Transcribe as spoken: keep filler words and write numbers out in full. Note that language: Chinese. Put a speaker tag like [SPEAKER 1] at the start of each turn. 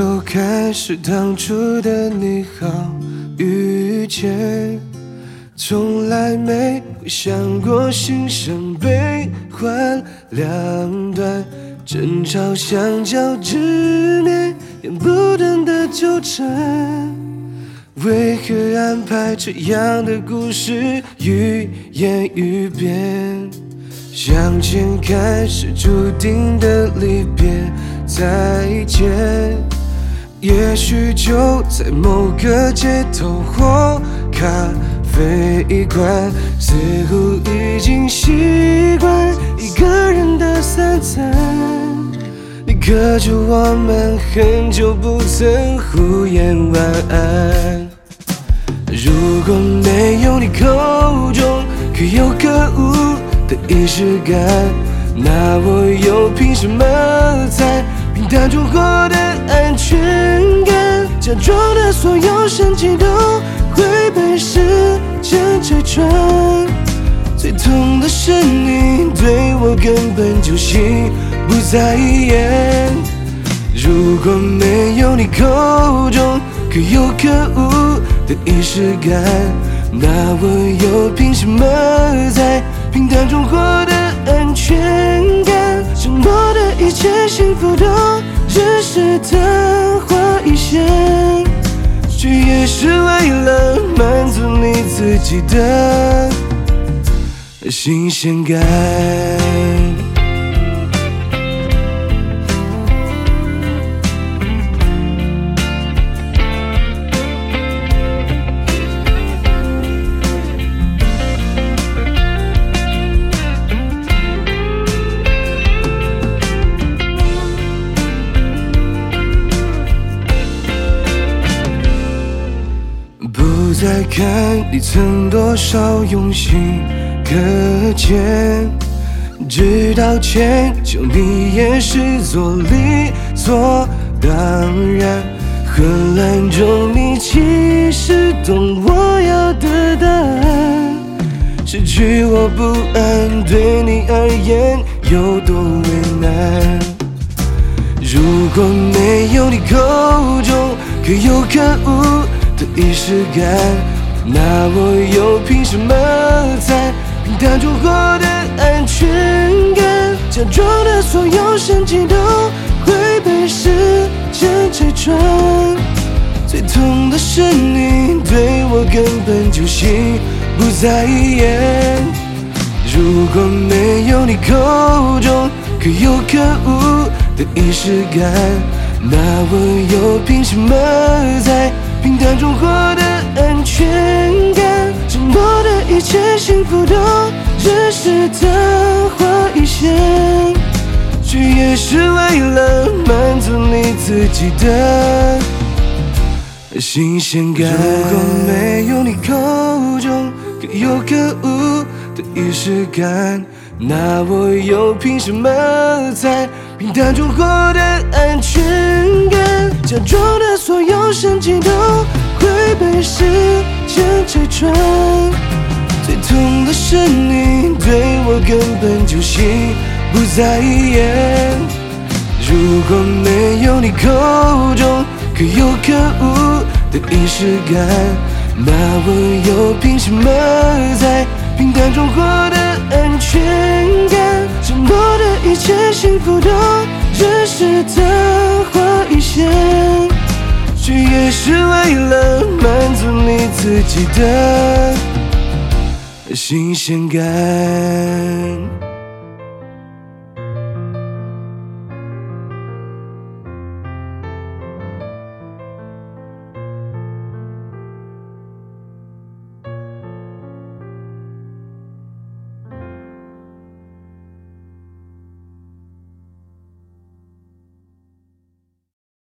[SPEAKER 1] 又开始当初的你好遇见，从来没会想过欣赏悲欢两端，争吵相交执念，言不断的纠缠。为何安排这样的故事，愈演愈变？相见开始注定的离别，再见。也许就在某个街头或咖啡馆，似乎已经习惯一个人的三餐。你可知我们很久不曾胡言晚安？如果没有你口中可有可无的仪式感，那我又凭什么在平淡中获得安全感？假装的所有深情都会被时间拆穿，最痛的是你对我根本就心不在焉。如果没有你口中可有可无的仪式感，那我又凭什么在平淡中获得安全感？承诺的一切幸福都只是昙花一现，却也是为了满足你自己的新鲜感。不再看你曾多少用心可见，直到迁就你也是做理所当然。混乱中你其实懂我要的答案，失去我不安，对你而言有多为难？如果没有你口中可有可无的仪式感，那我又凭什么在平淡中获得安全感？假装的所有深情都会被时间拆穿，最痛的是你对我根本就心不在焉。如果没有你口中可有可无的仪式感，那我又凭什么在平淡中获得安全感？承诺的一切幸福都只是昙花一现，却也是为了满足你自己的新鲜感。如果没有你口中可有可无的仪式感，那我又凭什么在平淡中获得安全感？假装的所有深情都会被时间拆穿，最痛的是你对我根本就心不在焉。如果没有你口中可有可无的仪式感，那我又凭什么在平淡中获得安全感？承诺的一切幸福都只是昙花一现，却也是为了满足你自己的新鲜感。